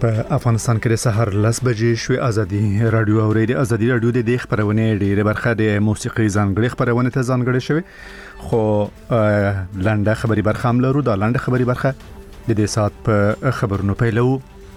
په افغانستان کې د سحر 10 بجې شوې ازادي رادیو اوریدي ازادي رادیو د دې خبرونه ډېره برخه د موسیقي ځانګړي خبرونه ته ځانګړي شوی خو لنډه خبري برخه هم لرو دا لنډه خبري برخه د دې سات په خبرونو پیلو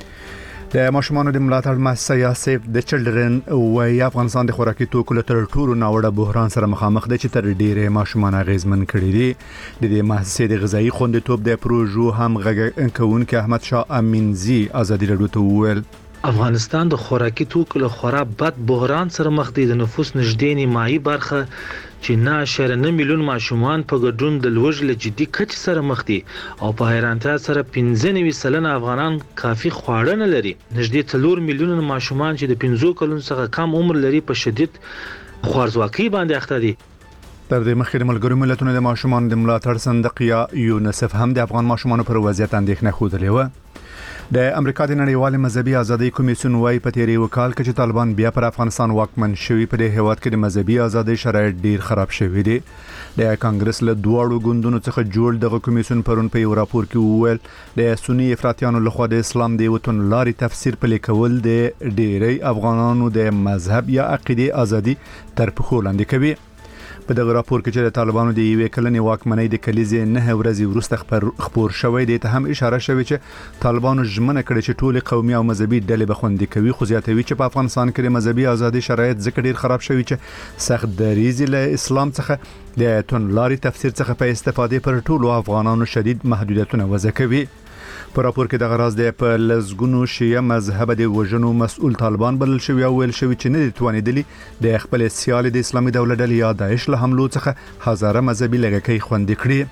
د ماشومانو د ملاتړ مؤسسه سیف د چلډرن وای افغانستان د خوراکي توکو له ټولو ناوړه بحران سره مخامخ دي چې تر ډیره ماشومان غیزمن کړي دي د دې مؤسسې د غذایی خوندیتوب د پروژو هم غږونکو احمد شاه امینزی ازادي رادیو ته وویل افغانستان د خوراکي توکو له خورا بد بحران سره مخ دي د نفوس نږدې نیمایي برخه چې 9.9 میلیون ماشومان په ګډون د لوږې له جدي کچې سره مخ دي او په حیرانتیا سره 95% افغانان کافي خواړه نه لري نږدې 4 میلیون ماشومان چې د 15 کلونو څخه کم عمر لري په شدید خوارځواکۍ باندې اخته دي تر دې مخکې د ملګرو ملتونو د ماشومان د ملاتړ صندوق یا یونیسف هم د افغان ماشومانو پر وضعیت اندېښنه خوده و د امریکا د نړیوال مذهبي ازادي کمیسیون وايي په تیری وکال کې چې طالبان بیا پر افغانستان واکمن شوي په دې هیواد کې د مذهبي ازادي شرایط ډیر خراب شوي دي د کانګرس له دوړو ګوندونو څخه جوړ دغه کمیسیون پرون په یو راپور کې وویل د سنی افراطیانو لخوا د اسلام د وطن لاري تفسیر په لیکول د ډیری افغانانو د مذهب یا عقیده ازادي تر پخو لاندې کوي په دغه راپور کې چې د طالبانو د یوې کلنې واکمنۍ د کلیزې 9 ورځې وروسته خبر شوی دی ته هم اشاره شوی چې طالبانو ژمنه کړې چې ټول قومي او مذهبي ډلې به خوندي کوي خو زیاتوي چې په افغانستان کې د مذهبي ازادي شرایط ځکه ډیر خراب شوی چې سخت دریزي له اسلام څخه د تونلاري تفسیر څخه په استفادې پر ټولو افغانانو شدید محدودیتونه وضع کوي په راپور کې د غراز د په لزګونو شیعه مذهب د وژنو مسؤل طالبان بلل شوی او ویل شوی چې نه دي توانیدلی د خپل سیال د اسلامي دولت ډلې یا داعش له حملو څخه هزاره مذهبي لږکۍ خوندي کړي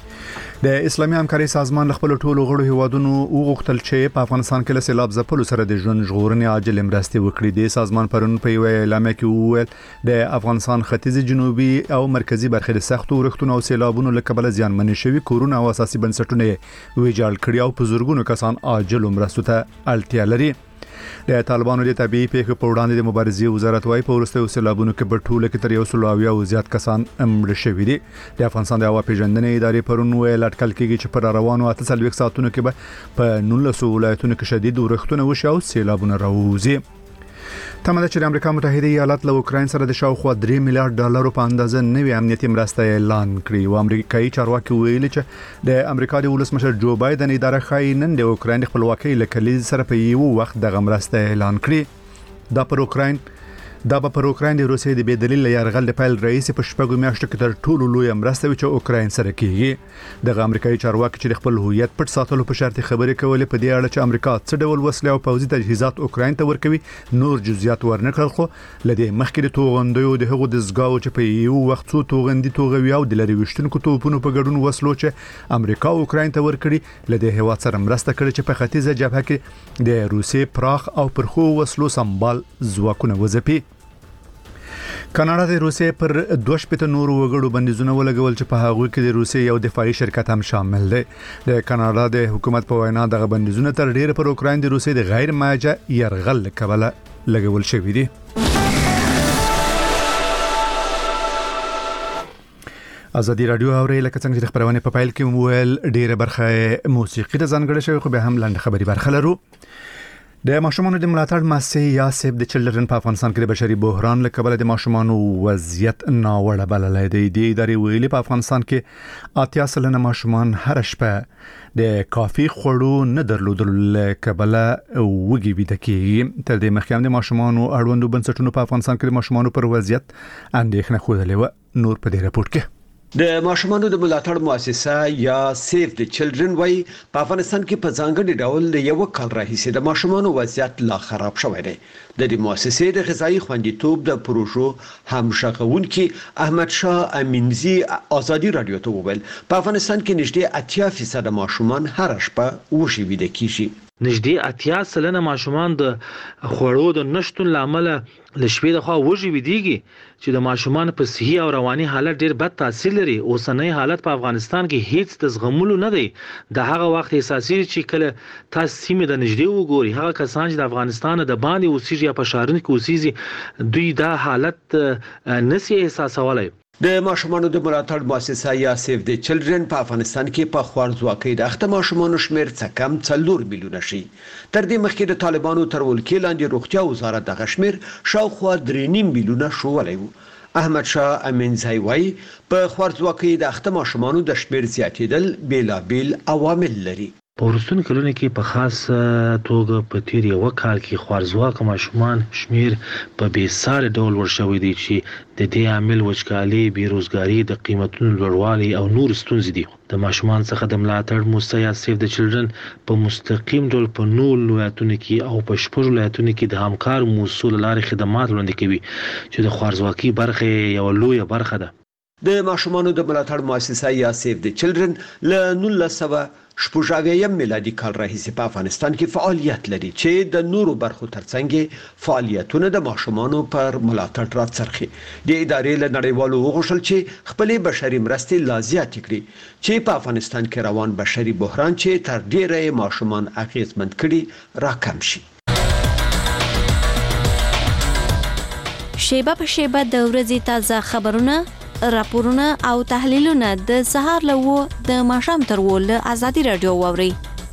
د اسلامي همکاري سازمان خپل ټولو غړو هیوادونو وغوښتل چې په افغانستان کې له سیلاب ځپلو سره د ژوند ژغورنې عاجل مرستې وکړي د سازمان پرون په یو اعلامیه کې وویل د افغانستان ختیځ جنوبي او مرکزی برخې د سختو ورښتونو او سیلابونو له کبله زیانمن شوي کورونه او اساسي بنسټونه ویجاړ کړي او په زورګونو کسان عاجل مرستو ته اړتیا لري د طالبانو د طبيعي پیښو په وړاندې د مبارزې وزارت وايي په ورسته سیلابونو کې په ټوله کې تر 100 او زیات کسان مړ شوي دي د افغانستان د هوا پیژندنې ادارې پرون ویل اټکل کېږي چې پر روانو 48 ساعتونو کې به په 19 ولایتونو کې شدید ورښتونه وشي او سیلابونه راوځي تمه ده چې د امریکا متحده ایالات له اوکراین سره د شاوخوا 3 میلیارډ ډالرو په اندازه نوې امنیتي مرسته اعلان کړي او امریکایي چارواکي ویلي چې د امریکا د ولسمشر جو بایدن اداره خای نن د اوکراین خپلواکۍ له کلیز سره په یو وخت د مرسته اعلان کړي دا پر اوکراین د روسیې د بدلیل یرغل د پیل رئیس په شپږو میاشتو کې تر ټولو لوی مرسته چې اوکراین سره کیږي د امریکایي چارواکي چې خپل هویت پټ ساتلو په شرط خبرې کولې په دې اړه چې امریکا څه ډول وسلې او پوځي تجهیزات اوکراین ته ورکوي نور جزئیات ورنکړل خو لدې مخکې د توغندیو د هغو د زګاو چې په یو وخت څو توغندي توغوي او د لری وشتونکو توپونو په ګډون وسلو چې امریکا اوکراین ته ورکړي لدې هیواد سره مرسته کړي چې په ختیځه جبهه کې د روسیې پراخ او پرخو وسلو سمبال ځواکونه وځپي کاناډا د روسیې پر 2 نورو وګړو بندیزونه ولګول چې په هغه کې د روسیې یو دفاعي شرکت هم شامل دی د کاناډا د حکومت په وینا دغه بندیزونه تر ډیره پر اوکراین د روسیې د غیر ماجه يرغل کبله لګول شوی دي ازادي رادیو اوري لکه څنګه چې خبرونه په پایل کې ویل ډیره برخه موسیقي د ځانګړي شوی خو به هم لاندې خبري برخه لرو د ماشومانو د ملاتړ مؤسسه یا سیف د چلډرن په افغانستان کې د بشري بحران له کبله د ماشومانو وضعیت ناوړه بللی دی د ادارې ویلي په افغانستان کې 80% ماشومان هر شپه د کافي خوړو نه درلودلو له کبله وږي ویده کیږي تر دې مخکې هم د ماشومانو اړوندو بنسټونو په افغانستان کې د ماشومانو پر وضعیت اندېښنه خوده و نور په دې راپور کې د ماشومانو د ملاتړ مؤسسه یا سیف د چلډرن وای په افغانستان کې په ځانګړي ډول د یو کال راهیسې د ماشومانو وضعیت لا خراب شوی دی د دې مؤسسې د غذایی خوندیتوب د پروژو همغږونکي احمد شاه امینزی ازادي رادیو ته وویل په افغانستان کې نږدې 80% ماشومان هر شپه وږي ویده کیږي نږدې 80% ماشومان د خوړو د نشټون لامل لشبې د خوا وږي ویديږي چې د ماشومان په صحي او رواني حالت ډیر بد تاثیر لري اوسنۍ حالت په افغانستان کې هیڅ د زغملو نه دی د هغه وخت احساسي چې کله تاسو سیمه د نږدې وګوري هغه کسان چې د افغانستان د باندې اوسېږي یا په شهرونو کې اوسېږي دوی دا حالت نسی احساسولای د ماشومانو د ملاتړ مؤسسه یا سیف د چلډرن په افغانستان کې په خوارځواکۍ د اخته ماشومانو شمیر څه کم 4 میلیونه شي. تر دې مخکې د طالبانو تر ولکې لاندې روغتیا وزارت د غشمیر شاوخوا 3.5 میلیونه شولی و. احمد شاه امینزای وایي په خوارځواکۍ د اخته ماشومانو د شمیر زیاتېدل بیلابیل عوامل لري. په وروستیو کلونو کې په خاص توګه په تیر یو کال کې خوارځواکه ماشومان شمیر په بېساري ډول ورشوي دي چې د دې عامل وچکالي، بیروزګاري، د قیمتونو لوړوالی او نور ستونزې دي. د ماشومان څخه د ملاتړ مؤسسه یا سیف د چلډرن په مستقیم ډول په 9 ولایتونو کې او په 6 ولایتونو کې د همکار مؤسسو له لارې خدمات وړاندې کوي چې د خوارځواکۍ برخه یو لویه برخه ده. د ماشومانو د ملاتړ مؤسسه یا سیف د چلډرن له 1980 میلادي کال راهیسې په افغانستان کې فعالیت لري چې د نورو برخو ترڅنګ فعالیتونه د ماشومانو پر ملاتړ راڅرخي. د ادارې له نړیوالو وغوښتل چې خپلې بشري مرستې لا زیاتې کړي چې په افغانستان کې روان بشري بحران چې تر ډیره ماشومان اغیزمن کړي راکم شي. شیبه په شیبه د ورځې تازه خبرونه، راپورونه او تحلیلونه د سهار له د ماښام تر له ازادي رادیو واوري.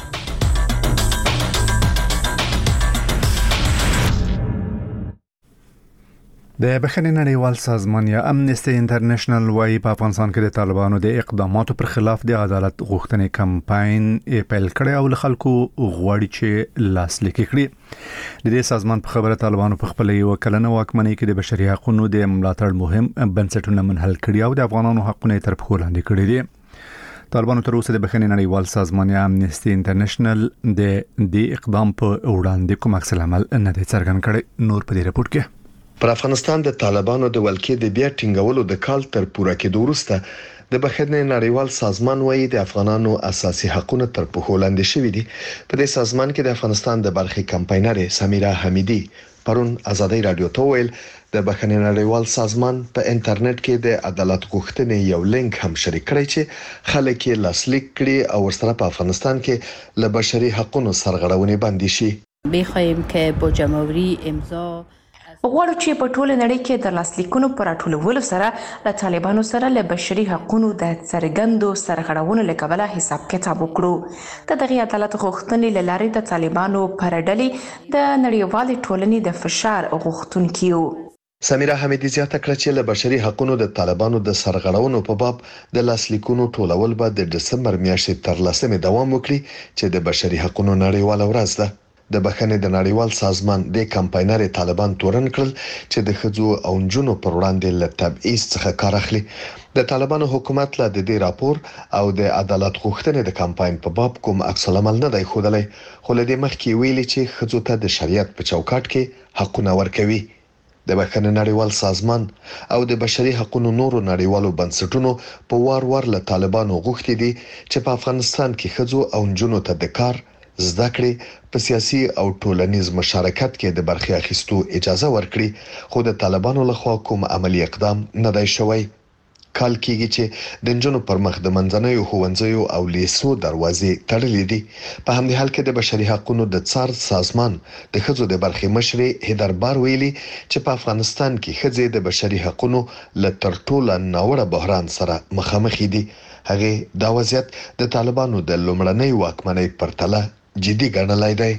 د بخښنې نړیوال سازمان یا امنیسټي انټرنیشنل وايي په افغانستان کې د طالبانو د اقداماتو پر خلاف د عدالت غوښتنې کمپاین پیل کړی او خلکو غواړي چې لاسلیک کړي. د دې سازمان په خبره طالبانو په خپل یو کلنه واکمنۍ کې د بشري حقوقو د ملاتړ مهم بنسټونه منحل کړي او د افغانانو حقونه تر پښو لاندې کړي دي. طالبانو تر اوسه د بخښنې نړیوال سازمان یا امنیسټي انټرنیشنل د دې اقدام په وړاندې کوم عکس العمل نه دی څرګند کړی. نور په دې رپورت کې پر افغانستان د طالبانو د ولکې د بیا ټینګولو د کال تر پوره کېدو وروسته د بخښنې نړیوال سازمان وايي د افغانانو اساسي حقوقو تر پښو لاندې شوي دي. په دې سازمان کې د افغانستان د برخې کمپاینر سمیرا حمیدی پرون ازادي رادیو ته ویل د بخښنې نړیوال سازمان په انټرنیټ کې د عدالت غوښتنې یو لینک هم شریک کړی چې خلک یې لاسلیک کړي او ورسره په افغانستان کې له بشري حقوقو سرغړونې باندې شي. بخوایم که با جمهوری امضا غواړو چې په ټوله نړۍ کې د لاسلیکونو پر راټولولو سره له طالبانو سره له بشري حقوقو د څرګندو سرغړونو له کبله حساب کتاب وکړو. د دغه عدالت غوښتنې له لارې د طالبانو پر ډلې د نړیوال ټولنې د فشار غوښتونکي وو. سمیرا حمیدی زیاته کړه چې له بشري حقوقو د طالبانو د سرغړونو په باب د لاسلیکونو ټولول به د دسمبر میاشتې تر 10 دوام وکړي چې د بشري حقوقو نړیواله ورځ ده. د بخښنې د نړیوال سازمان د کمپاینر طالبان تورن کړل چې د خځو او نجونو پر وړاندې له تبعیض څخه کار اخلي. د طالبانو حکومت له دې راپور او د عدالت غوښتنې د کمپاین په باب کوم عکس العمل نه دی ښودلی، خو له دې مخکې ویلي چې خځو ته د شریعت په چوکاټ کې حقونه ورکوي. د بخښنې نړیوال سازمان او د بشري حقوقو نورو نړیوالو بنسټونو په وار له طالبانو غوښتي دي چې په افغانستان کې خځو او نجونو ته د کار، زده کړې، په سیاسي او ټولنیز مشارکت کې د برخې اخیستو اجازه ورکړي، خو د طالبانو لخوا کوم عملی اقدام نه دی شوی. کال کېږي چې د نجونو پر مخ د منځنیو ښوونځیو او لیسو دروازې تړلې دي. په همدې حال کې د بشري حقوقو د څار سازمان د خځو د برخې مشرې هیدربار ویلي چې په افغانستان کې خځې د بشري حقوقو له تر ټولو ناوړه بحران سره مخامخ دي. هغه دا وضعیت د طالبانو د لومړنۍ واکمنۍ پرتله جدي ګڼلای دی.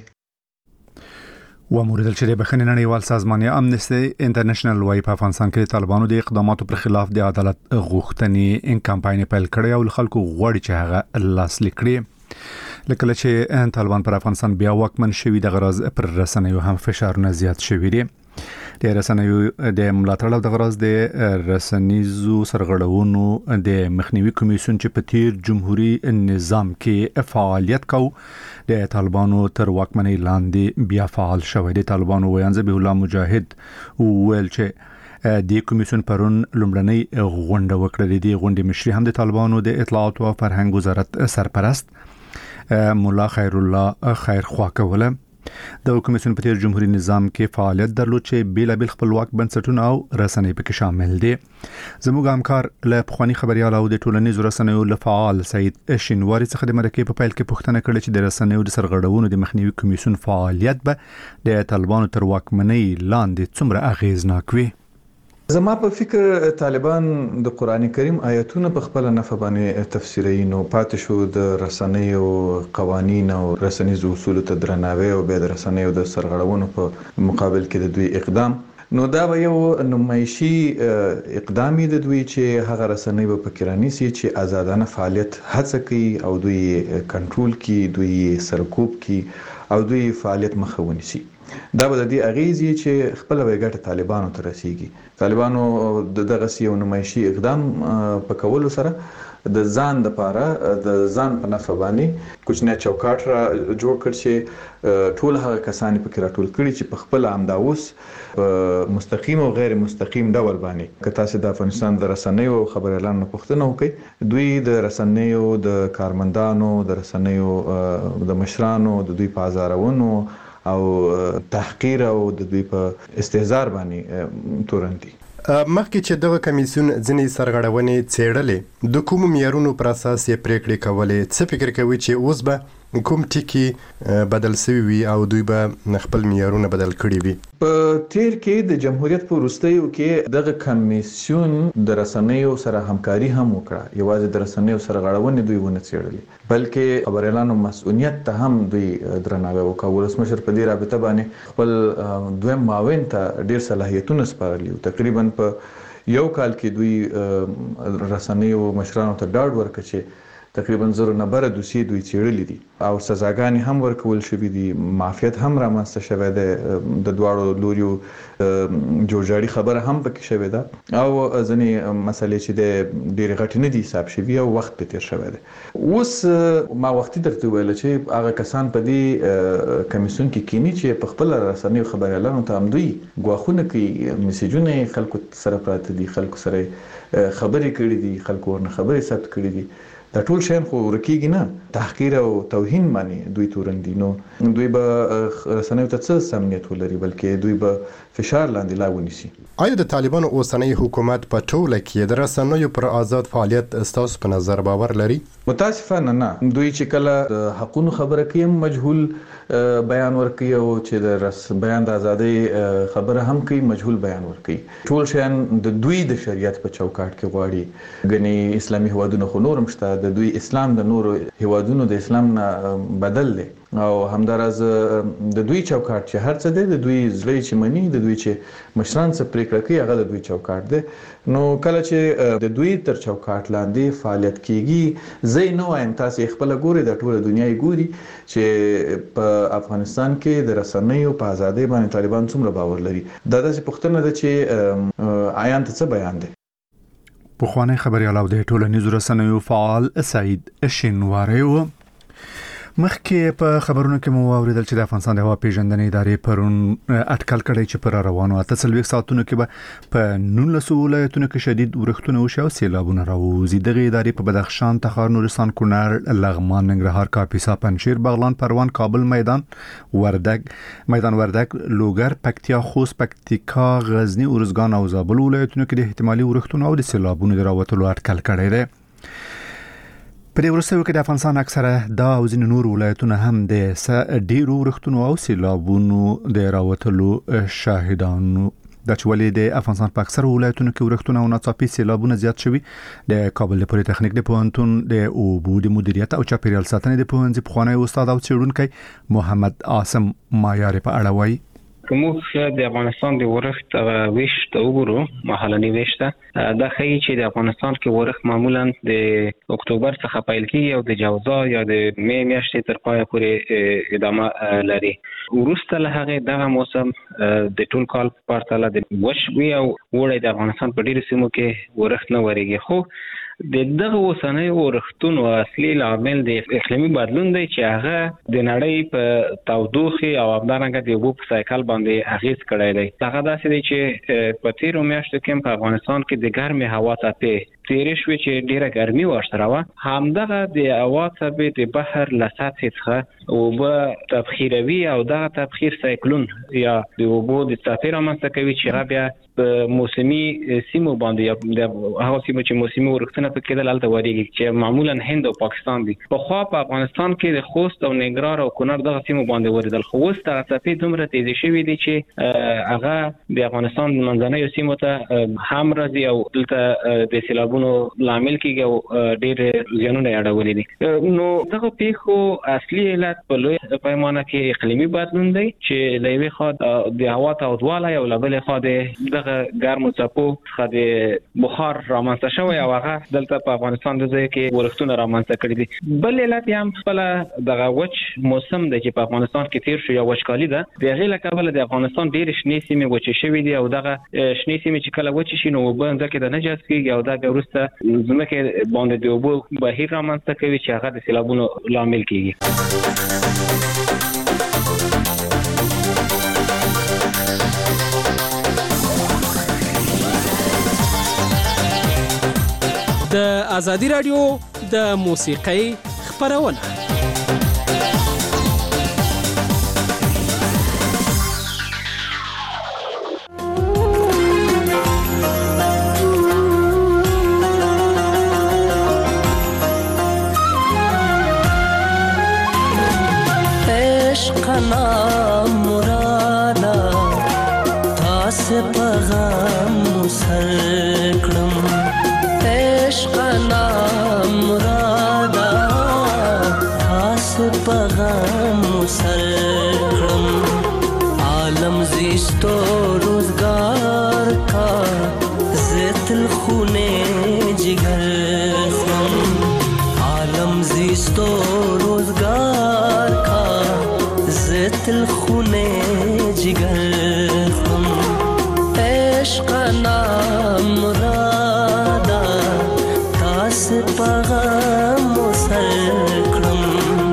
وموردل چې د بخښنې نړیوال سازمان یا امنیسټي انټرنیشنل وايي په افغانستان کې طالبانو د اقداماتو پر خلاف د عدالت غوښتنې کمپاین پیل کړی او خلکو غواړي چې هغه لاسلیک کړي. لکه چې طالبان پر افغانستان بیا واکمن شوي د غرض پر رسنیو هم فشارونه زیات شوي دي. د رسنیو د ملاتړ او د غرض د رسنیزو سرغړونو د مخنیوي کمیسیون چې په تیر جمهوریت نظام کې فعالیت کو د طالبانو تر واکمنۍ لاندې بیا فعال شوی. د طالبانو ویان ذبیح الله مجاهد ویل چې د کمیسیون پرون لومړنۍ غونډه وکړه. د غونډې مشري هم د طالبانو د اطلاعات او فرهنګ وزارت سرپرست مولا خیر الله خیرخوا کوله. د کمیسیون په تیر جمهوریت نظام کې فعالیت درلود چې بیلابل خپلواک بنسټونه او رسنۍ پکې شامل دي. زموږ همکار له پخوانی خبريال او د ټولنیزو رسنیو له فعال سید شینواری څخه د مرکې په پیل کې پوښتنه کړې چې د رسنیو د سرغړونو د مخنیوي کمیسیون فعالیت به د طالبانو تر واکمنۍ لاندې څومره اغیزناک وي. زما په فکر طالبان د قران کریم آیاتونه په خپل نفع باندې تفسیري نو پاتې شو د رسنیو قوانین او رسنیزو اصول ته درناوی او به د رسنیو د سرغړونو په مقابل کې د دوی اقدام نو دا به یو نمایشي اقدامي د دوی چې هغه رسنۍ په فکرانی سي چې آزادانه فعالیت هڅه کوي او دوی کنټرول کوي دوی سرکوب کوي او دوی فعالیت مخاوني سي دا به د دې اغیزي چې خپل وګټه طالبانو ته رسیږي طالبانو دغه یو نمایشي اقدام په کولو سره د ځان لپاره د ځان په نفع باندې کوچنی چوکاټ را جوړ کړ چې ټول هغه کسان په کې راټول کړي چې په خپل امداوس مستقیم او غیر مستقیم ډول باندې که تاسو د افغانستان د رسنیو خبر اعلان پوښتنه وکړي دوی د رسنیو د کارمندانو د رسنیو د مشرانو د دوی په ازارونو او تحقیر او د دوی په استهزار باندې تورنتي مخکې چې دغه کمیسیون ځینې سرغړونې څېړلې د کوم معیارونو پر اساس یې پریکړې کولې څه فکر کوي چې اوس به کوم ټکی بدل شوی وي او دوی به خپل معیارونه بدل کړي وي په تیر کې د جمهوریت په وروستیو کې دغه کمیسیون د رسنیو سره همکاري هم وکړه یوازې د رسنیو سرغړونې دوی ونه څېړلې بلکې خبر اعلان مسؤلیت ته هم دوی درناوی وکړ ولسمشر په دې رابطه باندې خپل دویم معاون ته ډیر صلاحیتونه سپارلي تقریبا په یو کال کې دوی رسنیو مشرانو ته ډاډ ورکړ چې تقریبا زره نبره دوسیې دوی څېړلې دي او سزاګانې هم ورکول شوې دي معافیت هم رامنځته شوی دی د دواړو لوریو جوړجاړي خبره هم پکې شوې ده او ځینې مسلې چې د ډېرې غټې نه دي حساب شوي او وخت په تیر شوی دی اوس ما وختي درته ویل چې هغه کسان په دې کمیسیون کې کینی چې په خپل رسنیو خبر اعلان ته هم دوی ګواښونه کوي میسیجونه خلکو سره پراته دي خلکو سره خبرې کړې دي خلکو ورنه خبرې ثبت کړې دي دا ټول شین خو ورکیږي نه تحقیر او توهین باندې دوی تورندي نو دوی به رسنیو ته څه سمنیت ولري بلکې دوی به فشار لاندې لا ونیسي آیا د طالبانو اوسنۍ حکومت په ټوله کې د رسنیو پر آزاد فعالیت ستاسو په نظر باور لري متاسفانه نه دوی چې کله د حقونو خبره کوي مجهول بیان ورکوي او چې د بیان د ازادۍ خبره هم کوي مجهول بیان ورکوي ټول شیان د دوی د شریعت په چوکاټ کې غواړي غني اسلامي هوادونو خو نورم شته د دوی اسلام د نورو هوادونو د اسلام نه بدل دی او همدارز د دوی چوکاټ چې هر څه دی د دوی زړه چې مني د دوی چې مشران څه پریکړه کوي هغه د دوی چوکاټ دی نو کله چې د دوی تر چوکاټ لاندې فعالیت کیږي زه نه وایم تاسو خپل ګوري د ټوله دنیا ګوري چې په افغانستان کې د رسنیو په ازادۍ باندې طالبان څومره باور لري دا د پښتنه د چې آیان ته څه بیان دی پخوانی خبريال او د ټولنیزو رسنیو فعال سعید شینواری و مخکې په خبرونو کې مو اوریدل چې د افغانستان د هوا پیژندنې ادارې پرون اټکل کړی چې پر روانو 48 ساعتونو کې به په 19 ولایتونو کې شدید اورښتونه وشي او سیلابونه راوځي دغه ادارې په بدخشان تخار نورستان کونړ لغمان ننګرهار کاپیسا پنجشیر بغلان پروان کابل میدان وردګ لوګر پکتیا خوست پکتیکا غزنی ارزګان او زابل ولایتونو کې د احتمالي اورښتونو او د سیلابونو د راوتلو اټکل کړی دی په دې وروستیو کې د افغانستان اکثره دا او ځینې نور ولایتونه هم د ډېرو اورښتونو او سیلابونو د راوتلو شاهدانو د چولې د افغانستان په اکثره ولایتونو کې اورښتونه او ناڅاپي سیلابونه زیات شوي د کابل د پولی تخنیک د پوهنتون د اوبو د مدیریت او چاپیریال ساتنې د پوهنځي پخوانی استاد او څېړونکی محمد عاصم مایار په اړه وایي کومه د افغانستان د ورښت ویشت وګورو محلي ویشت دا ښیي چې د افغانستان کې ورښت معمولا د اکتوبر څخه پیل کیږي او د جوزا یا د می میاشتې تر پایه پورې ادامه لري وروسته له هغه دغه موسم د ټول کال په پرتله د وش وی او وړي د افغانستان په ډیرو سیمو کې ورښت نه وريږي خو د دغه اوسنۍ اورښتونو اصلي عامل د اقلیمي بدلون دی چې هغه د نړۍ په تودوخه او همدارنګه د اوبو په سایکل باندې اغیز کړی دی هغه داسې دی چې په تیرو میاشتو کې په افغانستان کې د ګرمې هوا څپې تیرې شوې چې ډیره ګرمي ورسره وه همدغه د هوا څپې د بحر له سطحې څخه اوبه تبخیروي او دغه تبخیر سایکلون یا د اوبو د څپې رامنځته کوي چې هغه بیا موسمي سیمو باندې یا د هغه سیمو چې موسمي ورښتونه پکې د لالته وریږي چې معمولا هند او پاکستان دي په خوا په افغانستان کې د خوست او ننګرهار او کونړ دغه سیمو باندې وریدل خو اوس د څپې دومره تیزی شوې دي چې هغه د افغانستان منځنۍ سیمو ته هم راځي او دلته د سیلابونو لامل کېږي او ډېر زیانونه اړولې دي. نو دغه پیښو اصلي علت په لوی پیمانه کې اقلیمي بدلون دی چې د یوې خوا د هوا تودوالی او له بلې خوا د دغه ګرمو څپو څخه د بخار رامنځته شوی او هغه دلته په افغانستان د ځای کې ورښتونه رامنځته کړي دي. بل علت یې هم خپله دغه وچ موسم دی چې په افغانستان کې تیر شو یا وچکالي ده. د هغې له کبله د افغانستان ډېرې شنې سیمې وچې شوې دي او دغه شنې سیمې چې کله وچې شي نو اوبه ځمکې ته نه جذب کېږي او دا بیا وروسته ځمکې باندې د اوبو بهیر رامنځته کوي چې هغه د سیلابونو لامل کېږي. د ازادي رادیو د موسیقۍ خپرونه عشقنا مرادا تاس پیغام مسکرم عشقنا مرادا تاس پیغام مسکرم عالم زیستو روزگار کا زیتل خونے جگر خم عالم زیستو روزگار کا زیتل خونے جگر خم عشقنا مرادا تاس پیغام مسکرم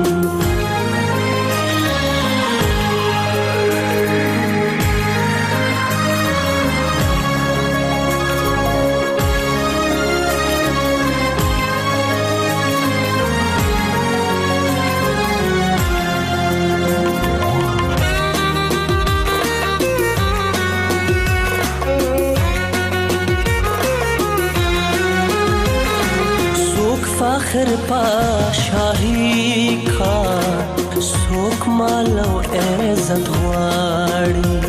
فخر پاشاهی کا سوک مال او عزت غواړي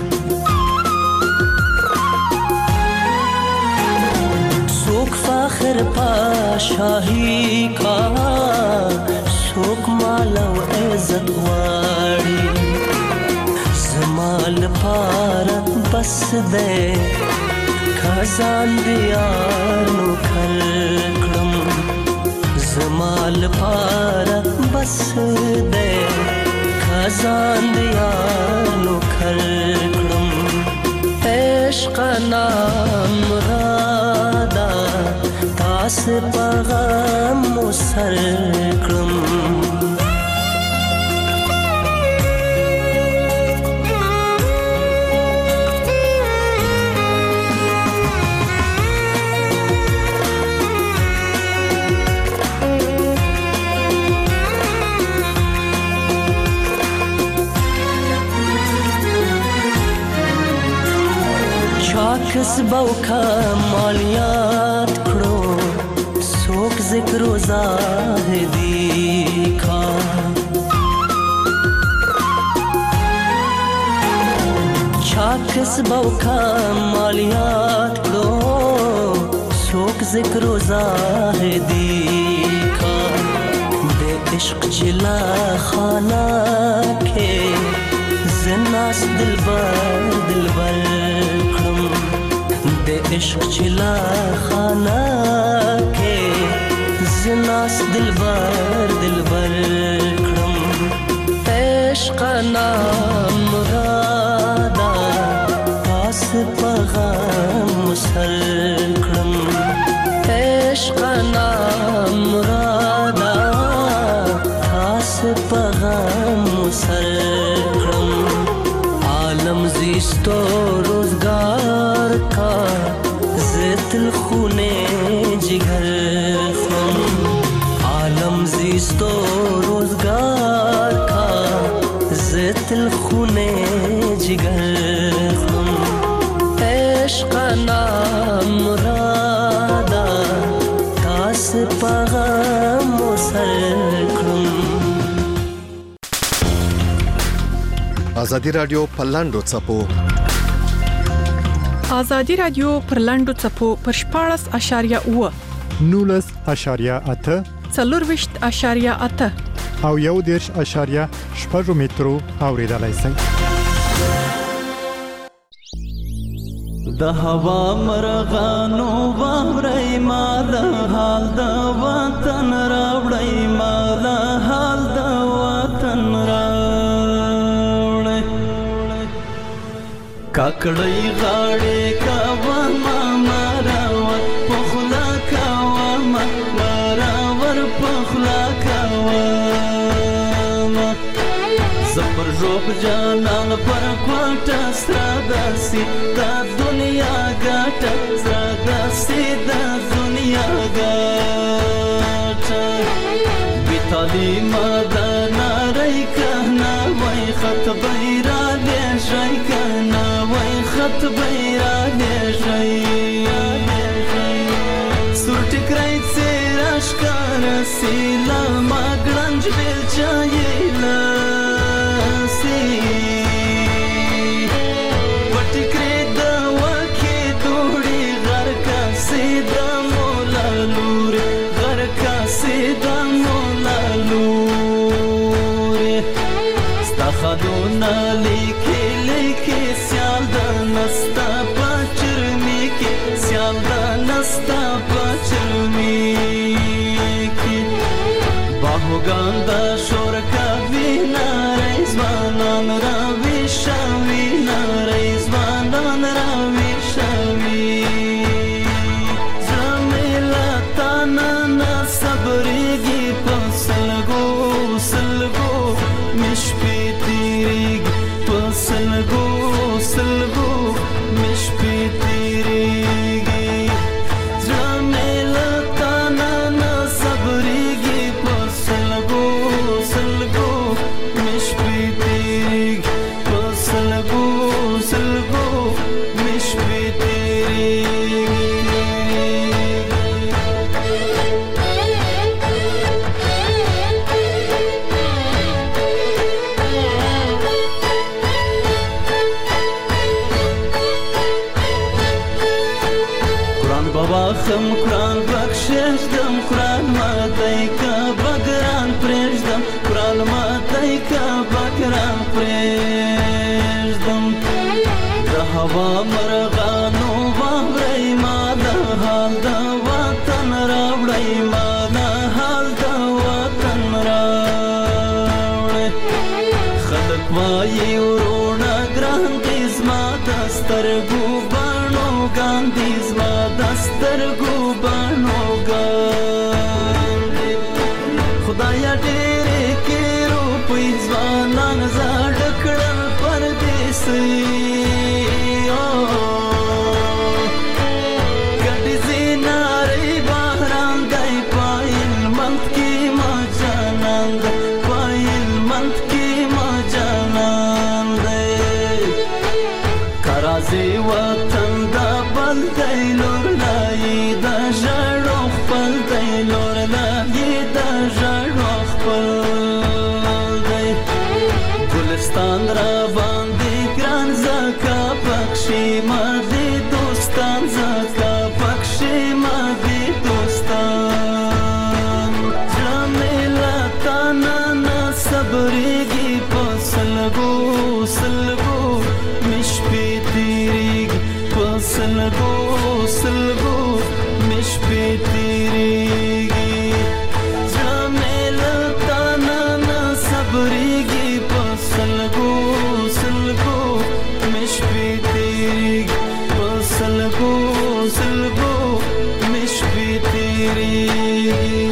سوک فخر پاشاهی کا سوک مال او عزت غواړي زمال پار بس دے خزان دیار نو کړم زمال پارا بس دے خزان دیار نو کړم عشقنا مرادا تاس پیغام مسکرم کسبو کمالیات کړو څوک ذکر و زاهدی کا چا کسبو کمالیات کړو څوک ذکر و زاهدی کا د عشق چلا خانہ کې زناس دلبر دلبر د عشق چلا خانہ کې زناس دلبر دلبر کړم عشقنا مرادا تاس پیغام مسکرم عشقنا مرادا تاس پیغام مسکرم عالم زیستو روزگار کا زیتل خونے جگر خم عالم زیستو روزگار کا زیتل خونے جگر خم ازادي رادیو په لاندو چپو ازادي رادیو پر لاندو چپو پر 14.8 19.8 24.8 او 1.8 مترو اوریدلای شئ. د هوا مرغانو وړي مال حال د وطن راوړي مال حال د وطن راوړي کاکړی غاړي کا ما مراوت پخلا کا ما مراور پخلا کا زپر جوب جانان پر کوټه سرداسي دا دنیا ګټه سرداسي دا دنیا ګټه بیتالی مدنا رای کنا وای خط بیرا دې شای کنا وای خط بیرا دې شای سورټ کرای سراش کار سیلا ماګرنج بل چایلا خدونا لیکي لیکي سیال د نستا پچرمی کی سیال د نستا پچرمی کی باهوګان د شور کا وینا رضوانان را وشوي نا رضوانان را وشوي زمیلا تانا صبرېږي پسلګو سلګو مشپی سلگو سلگو مش پی تیریگی زمیلا تانا نا صبریگی پر سلگو سلگو مش پی تیریگی پر سلگو سلگو مش پی خم قرآن بخشش دم قرآن مادای کا بگران پریشدم قرآن مادای کا بگران پریشدم د هوا مرغانو وړي مال حال د وطن راوړي مال حال د وطن راوړي خلک وایي ورونه ګران دي زما دسترګو بڼو ګاندي زما دسترګو بڼو ګاندي خدایا ډېرې کې روپۍ ځوانان زاړه کړل پردیسي ګډې زینارې بهران دی پایل منت کې ما جانان دی پایل منت کې ما جانان دی کرازي وطن دا بل دی لور لای دا ژړو خپل دی لور لای دا ژړو خپل دی ګلستان را باندې ګران زکا پکشي ما دي دوستان زکا پکشي ما دي دوستان جمیلا تانا نا صبرېږي په سلګو سلګو مش پی تیریږي په سلګو سلګو مش پی تیریږي جمیلا تانا نا صبرېږي په سلګو سلګو مش پی تیریږي په سلګو سلګو مش پی تیریږي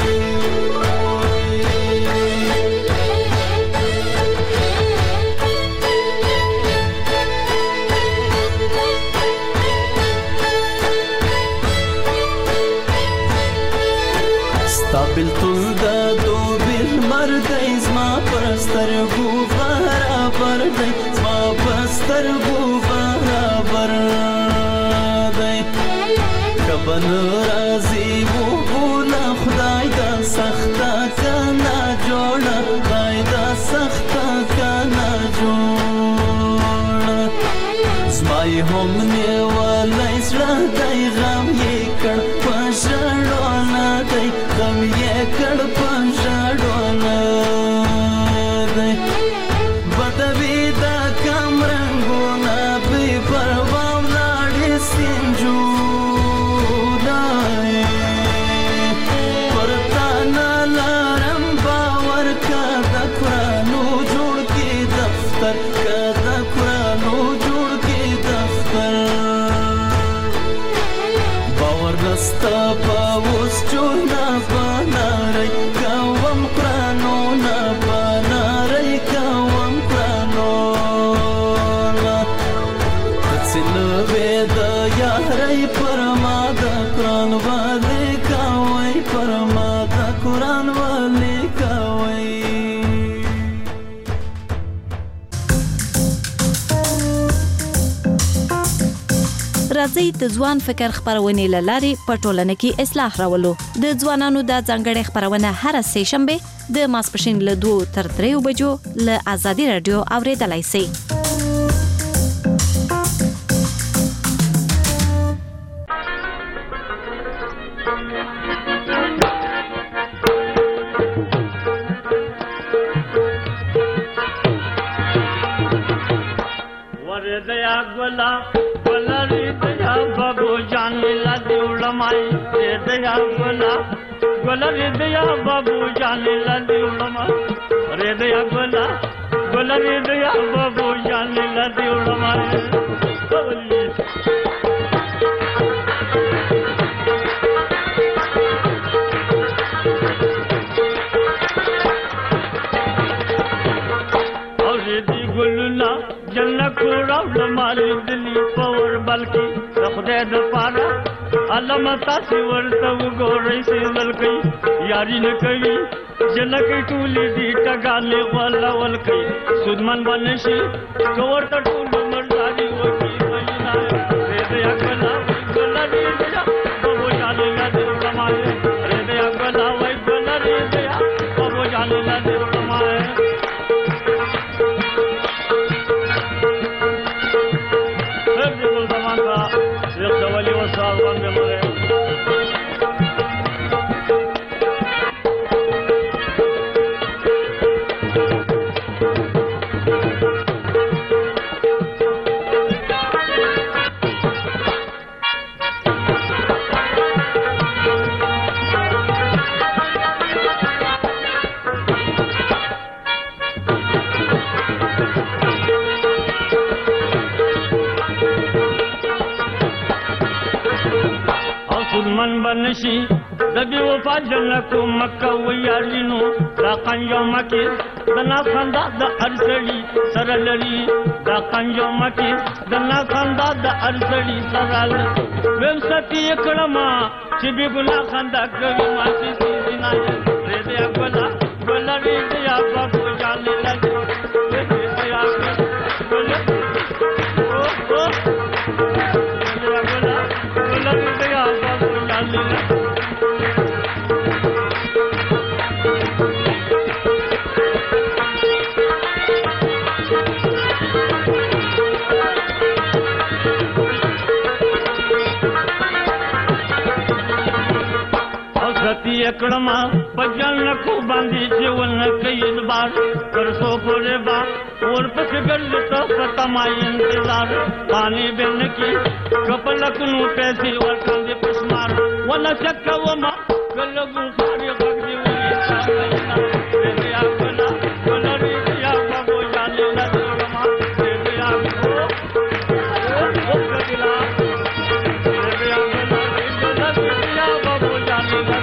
بلتون دا دو بیل مردی زما پرسترگو برابر دی زما پرسترگو برابر دی کبن رازی و بولا خدای دا سختا کنا جوڑا خدای دا سختا کنا جوڑا نوم نیولای زړه دی غم یې کړ په ژړو نه دی غم یې کړ په ژړو نه دی بدوي د کم رنګونه بې پروا ولاړې سینجونای پر تا نه لرم باور که د قرانو جوړ کې دفتر که د قرانو جوړ کې دفتر باور نستا په اوس جوړه بنارئ کوم قرانو نه بنارئ کوم قرانو تڅنوې د یارۍ پر ما د قران والي کوي پر ما د قران والي کوي راځي د ځوان فکر خبرونه لاري په ټولنه کې اصلاح راولو د ځوانانو د ځانګړي خبرونه هر سه شنبه د ماسپښین له 2 تر 3 بجو له ازادي رادیو اوریدلای شئ ورदया गोला गोलरी दया बाबू जान ला दिउलमाई दया गोला गोलरी दया बाबू जान ला दिउलमाई रे दया गोला गोलरी दया बाबू जान ला दिउलमाई गुलना जन्नत राउल मारी दिली पवर बल्कि खुदे द पारा अलम तासी वर्तव गोरे से बल्कि यारी न कवी जनक टूली दी टगाले वाला वल्कि सुदमन बनशी कवर त टूल मर्दारी वकी महीना रे दया गला गला रे दया बबो जाने ला दे रमाए रे दया गला वई गला रे दया बबो जाने ला दे रमाए Али Васал, Ван Демаре. من بنشي دبي وفا جنكو مكة ويالينو دا قنجو مكي دنا خندا دا ارسلي سرلري دا قنجو مكي دنا خندا دا ارسلي سرل ومسكي يكرما چبي گنا خندا كوي ماسي سيدنا ريدي اقولا گولا ريدي اقوى جاني لجو ريدي اقولا گولا گولا ريدي اقوى एकड़मा पजन को बांधी जीवन कई बार कर सो पूरे बार और पस गल तो पतमाई इंतजार पानी बिन की कपलक नु पैसी और कंदे पस्मार वला चक्क वमा गलगु खारी गगदी हुई रे दिया गला गला रे दिया बाबू जाने ला दोरमा रे दिया ओ गदिला रे दिया गला रे दिया बाबू जाने ला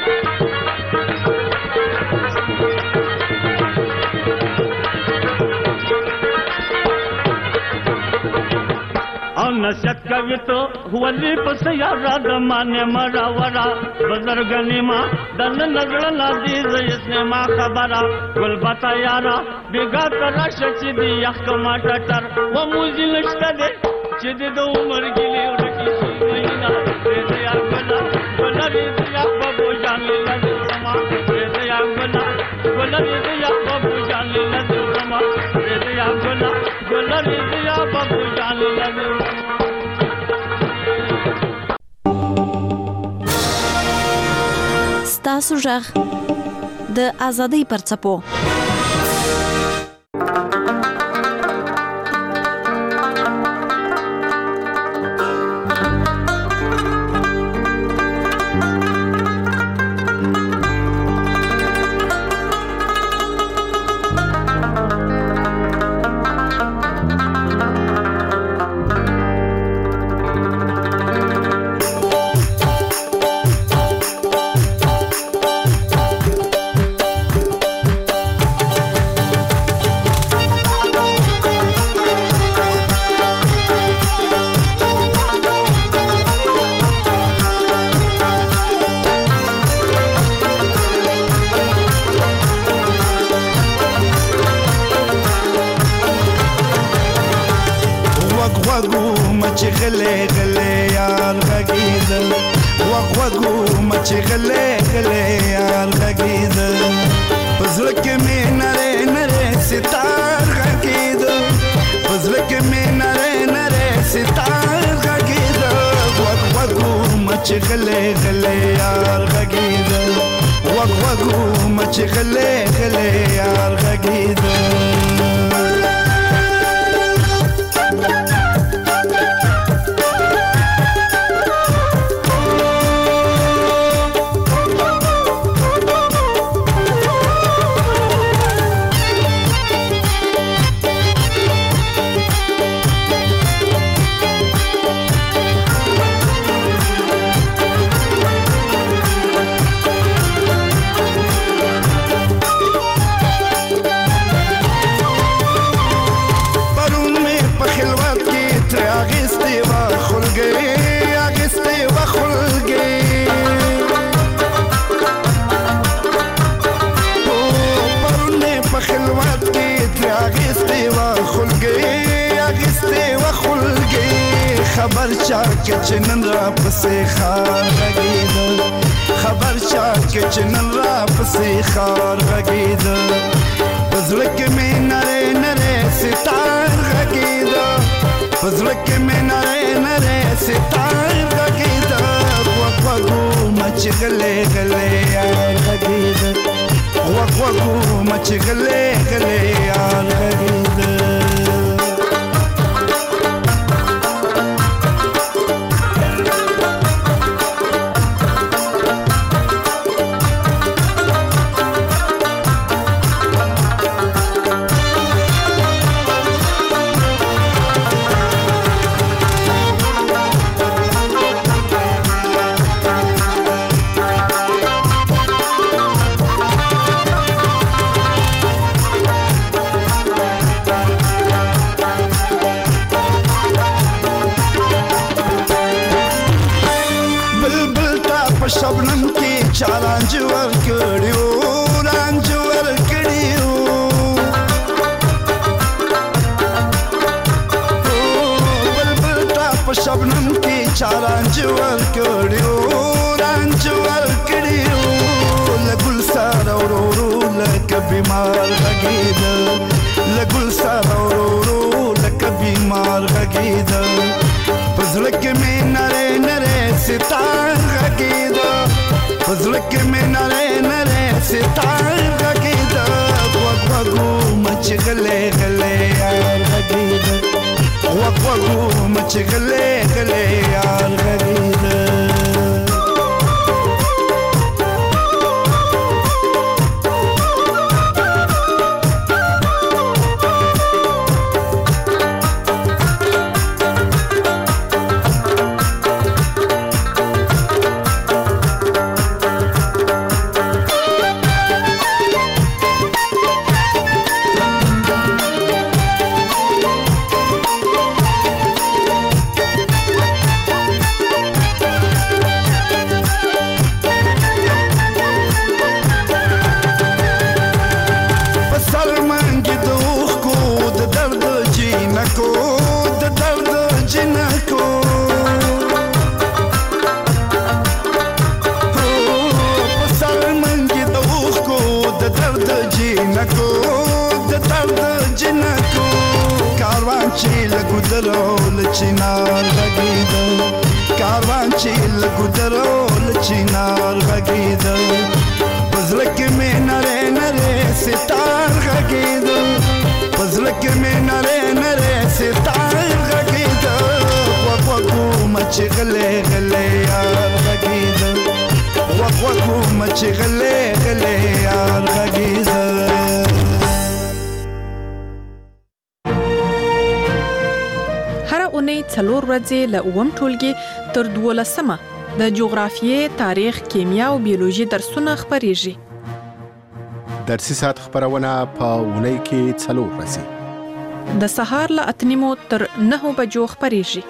नशक कवितो हुवली पसयारा दमाने मरा वरा बजरगनी मां दन नजर लादी इसने मां खबरा गुल बता यारा बिगा तरा शची दी यखमा टटर वो मुझे लश्ता दे चिद दो उमर गिली उड़की महीना रे दिया गला गला रे दिया बाबू जाने लगे रमा रे दिया गला गला रे दिया बाबू जाने लगे रमा रे दिया गला गला रे दिया बाबू जाने लगे ستاسو ژغ د ازادۍ پر څپو. خبر چا کې چنن را پسې خار غږید خبر چا کې چنن را پسې خار غږید پزړه کې مې نره نره ستار غږید پزړه کې مې نره نره ستار غږید وقوقو مچ غلې غلې یار غږید وقوقو مچ غلې غلې یار غږید शबनम की चालांज वर कड़ियो रांज वर कड़ियो बलबल टाप शबनम की चालांज वर कड़ियो रांज वर कड़ियो लगुल सारा रो रो लक बीमार लगीद लगुल सारा रो रो लक बीमार लगीद पजलक में नरे नरे सितार लगीद पजलक में नरे नरे सितार लगीद वगवगू मच गले गले यार लगीद वगवगू मच गले गले यार लगीद चिनार लगीद कारवां चिल गुदरो चिनार लगीद پزړه کې مې نری نری ستار غږېده پزړه کې مې نری نری ستار غږېده وغوږونه چې غلی غلی یار غږېده وغوږونه چې غلی غلی یار غږېده. اونۍ 4 ورځې له اووم ټولګي تر 12مه د جغرافیې، تاریخ، کیمیا او بیولوژي درسونه خپریږي. درسي ساعت خبرونه په اونۍ کې 4 ورځې د سهار له 8:30 تر 9 بجو خپریږي.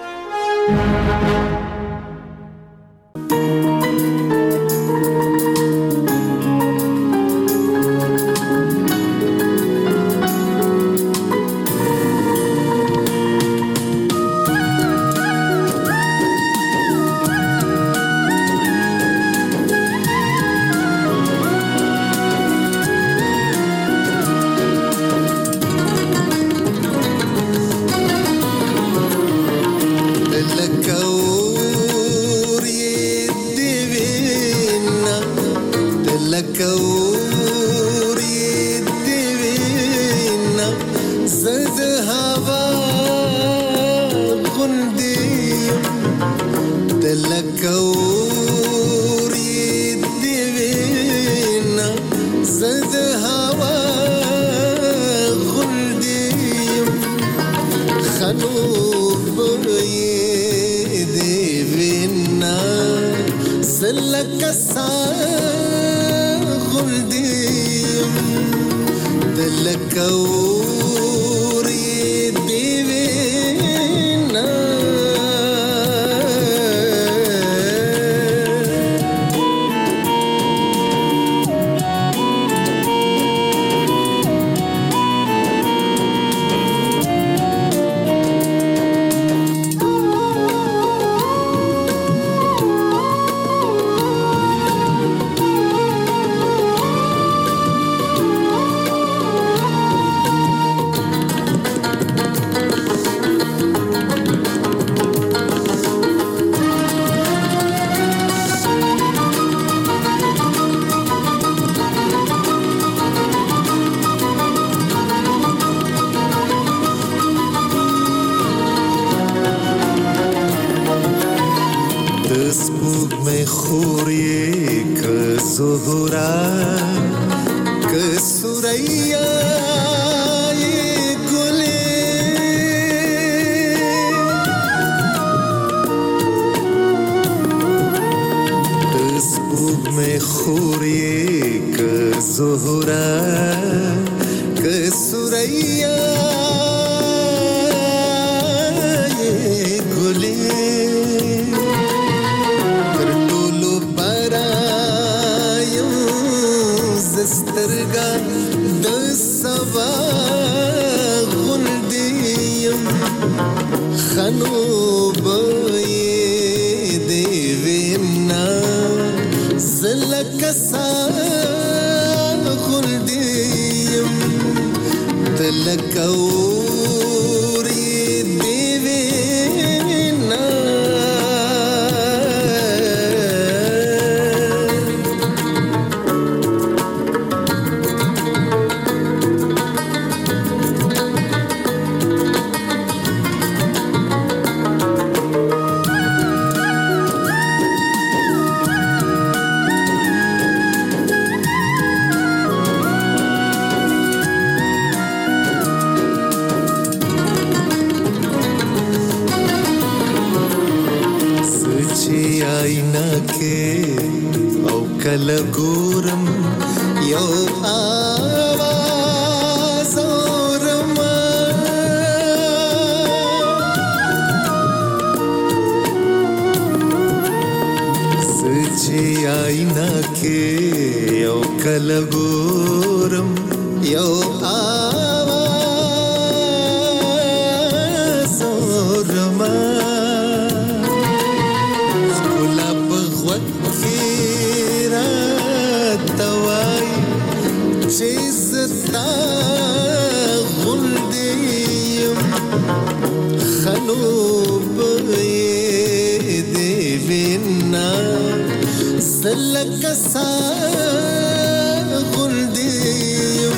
زلک سار غلدیم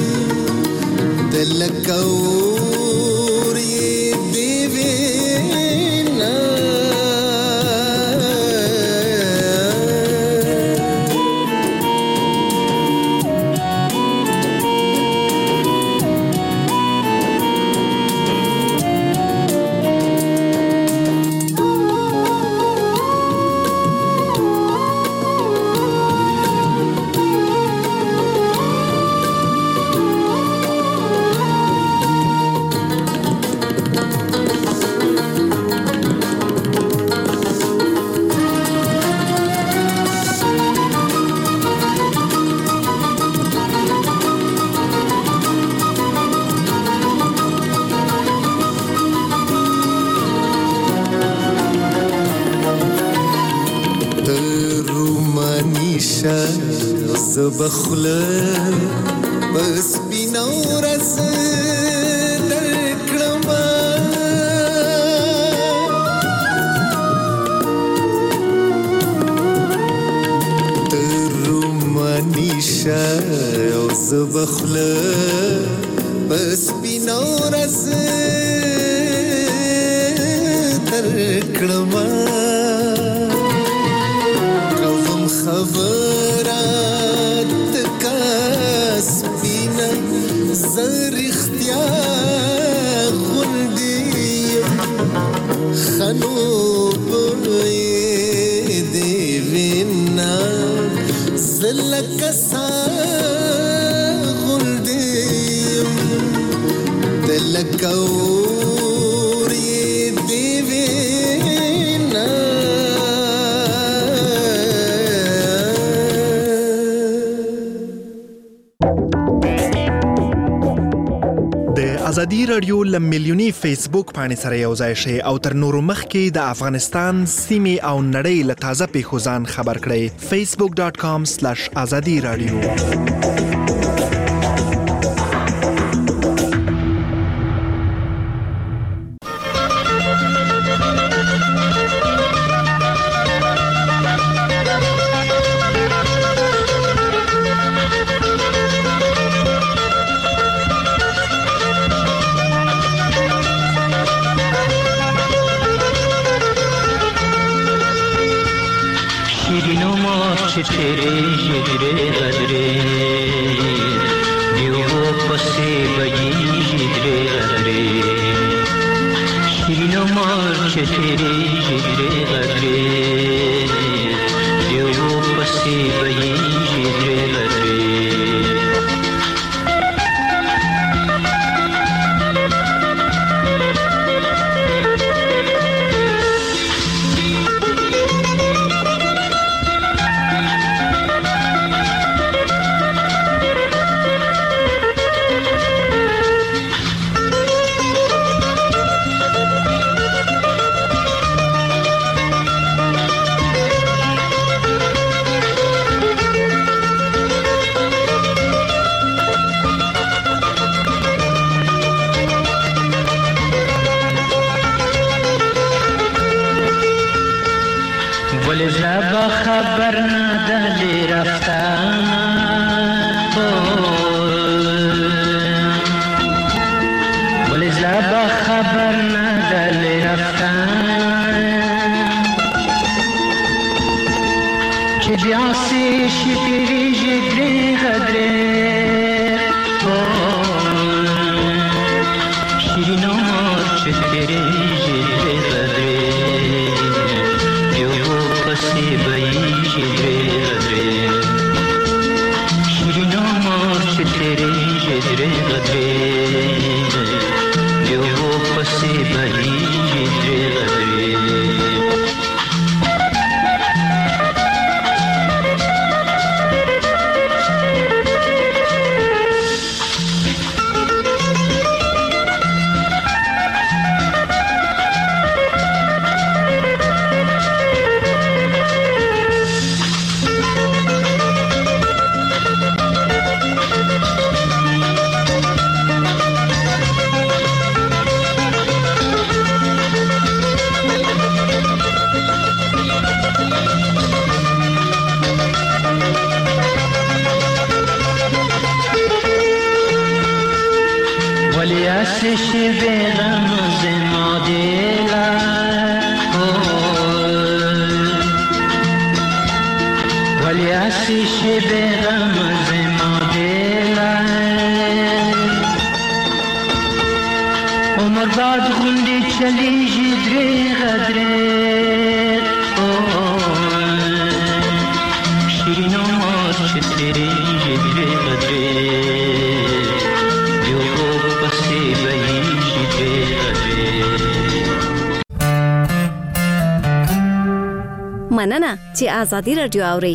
دلکوری دیوینا زبخله بس بینورس درکړم ترومانیشه او زبخله بس بینورس درکړم کوم خبرات سپینا زر اختیار غلدیم خنوب دیوینا زلکسا غلدیم دلکوری دیوینا ازادي رادیو لمیلیونی فیسبوک باندې سره یو ځای شي او تر نورو مخکې د افغانستان سیمې او نړۍ له تازه پیښو ځان خبر کړئ facebook.com/azadi radio तेरे जिगरे गदरे दियो पसे बजी जिगरे गदरे शिरीनो मार्च तेरे जिगरे गदरे दियो पसे बजी जिगरे गदरे ولزبا خبر ندلی رفتم ولزبا خبر ندلی رفتم چه بیاسی شیری جگری غدره شیرینو چه تیری جگری غدره پسی بئی جدرے غدرے شیرینو مارچ تیرے جدرے غدرے جو وہ پسی بئی جدرے غدرے شبه رمز ما ولی اسی شبه رمز ما عمر بعد غندی چلی جدری غدری شیرین عمر چتری جدری غدری مننه چې آزادي رادیو اوري.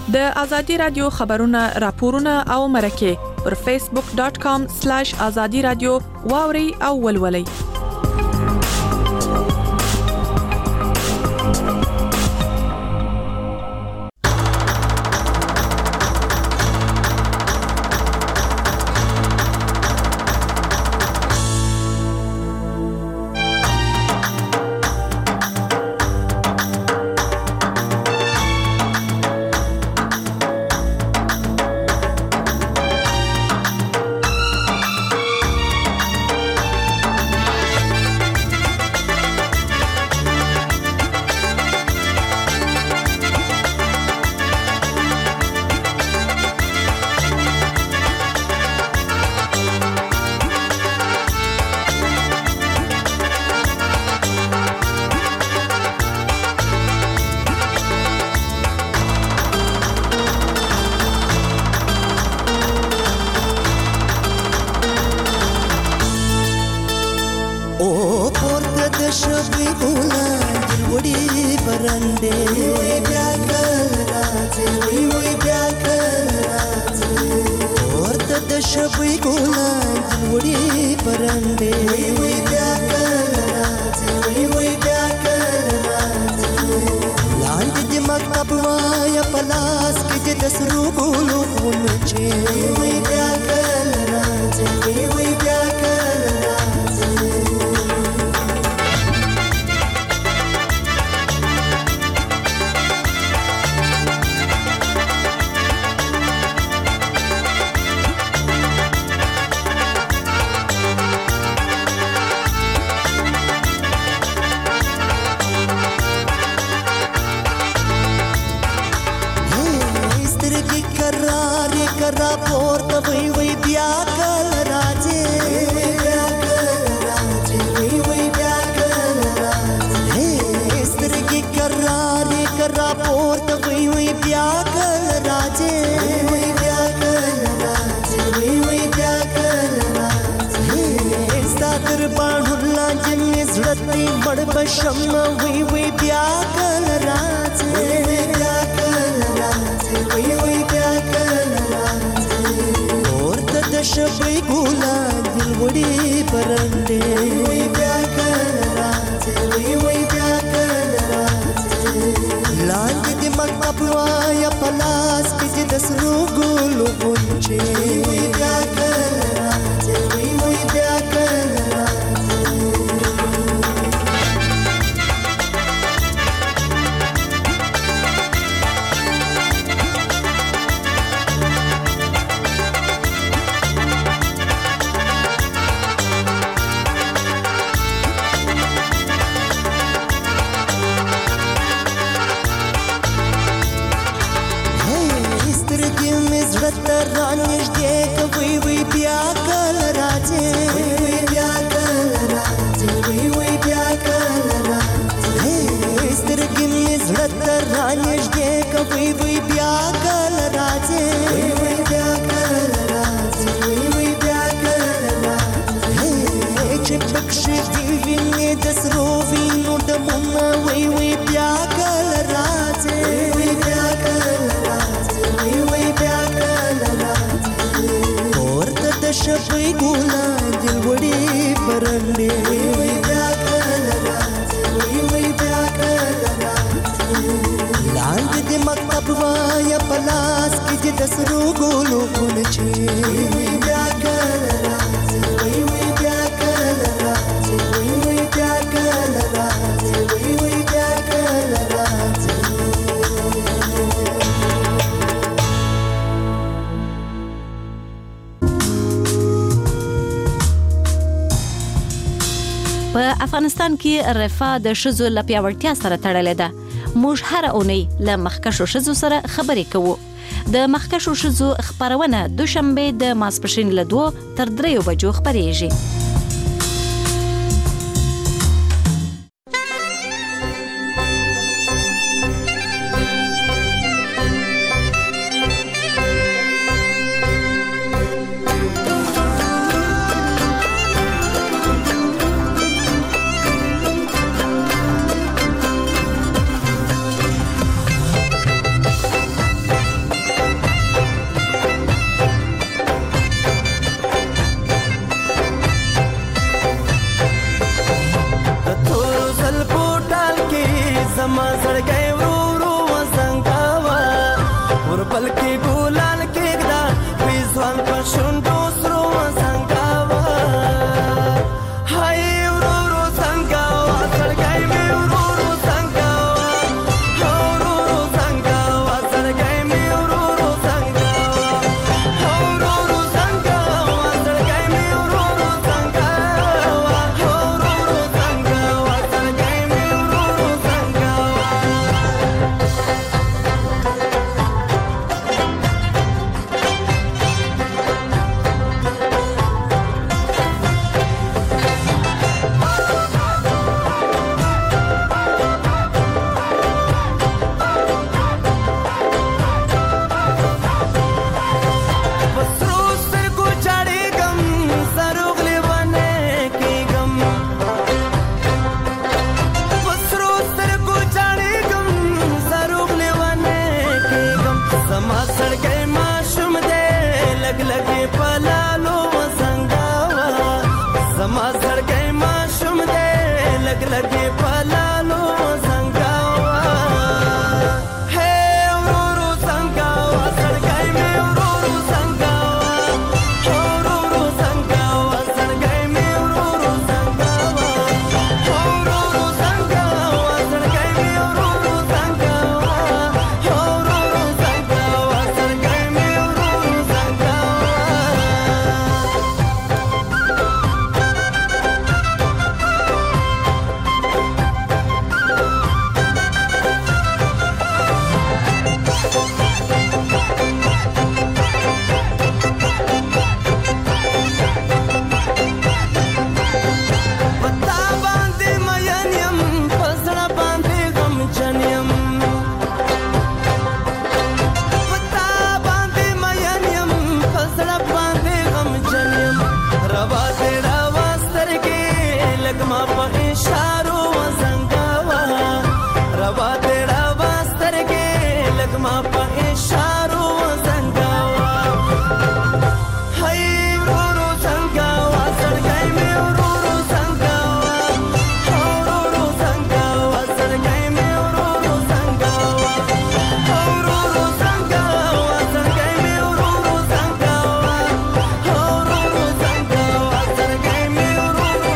د ازادي رادیو خبرونه راپورونه او مرکه پر facebook.com/azadi radio واوري او ولولي. په افغانستان کې رفاه د ښځو له پیاوړتیا سره تړلې ده. موږ هر اونۍ له مخکښو ښځو سره خبرې کوو. د مخکښو ښځو خبرونه دوشنبه د ماسپښین له 2 تر 3 بجو خبرېږي. زما زړګي ورو وزنګاوا وربل کې ګلال کې دا وې ځوان په شونډو سرو وزنګاوا هاي ورو زنګاوا زړګي مې ورو زنګاوا ورو زنګاوا زړګي مې ورو زنګاوا ورو زنګاوا زړګي مې ورو زنګاوا ورو زنګاوا زړګي مې ورو زنګاوا بسرو سترګو چاړېږم سروغ لیوانې کېږم بسرو سترګو چاړېږم سروغ لیوانې کېږم زما زړګی ماشوم دی لږ لږې په لالو وزنګاوه زما زړګی ماشوم دی لږ لږې په لالو وزنګاوه هې ورو زنګاوه زړګی مې ورو زنګاوه ورو زنګاوه زړګی مې ورو زنګاوه ورو زنګاوه زړګی مې ورو زنګاوه ورو زنګاوه زړګی مې ورو پتا باندې مین یم په زړه باندې غمجن یم پتا باندې مین یم په زړه باندې غمجن یم روا دې روا سترګې لږ ما په اشارو وزنګاوه روا دې روا سترګې لږ ما په اشارو وزنګاوه هاي ورو زنګاوه زړګی مې ورو زنګاوه ورو زنګاوه زړګی مې ورو زنګاوه ورو زنګاوه زړګی مې ورو زنګاوه ورو زنګاوه زړګی مې ورو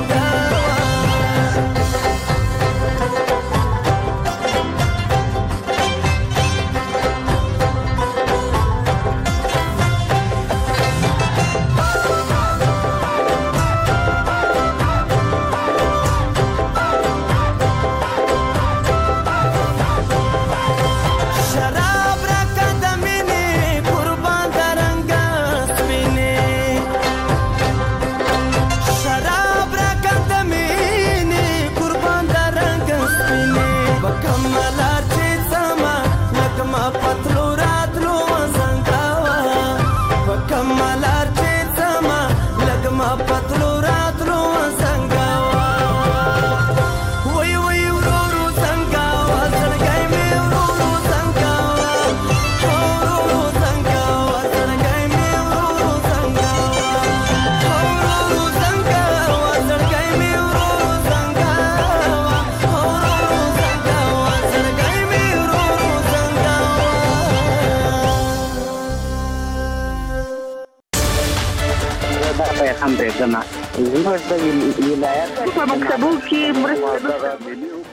شراب راکه د مینې قربان د رنګه سپینې شراب راکه د مینې قربان د رنګه سپینې په کومه لار چې ځمه لکه ما پتلو راتلو وزنګاوه په کومه لار چې ځمه لکه ما پتلو راتلو وزنګاوه وای وای ورو زنګاوه زړګی مې ورو زنګاوه ورو زنګاوه زړګی مې ورو زنګاوه ورو زنګاوه زړګی مې ورو زنګاوه ورو زنګاوه زړګی مې ورو زنګاوه دا پیغام دی کنه زموږ د ولایت په مکتبو کې مرسته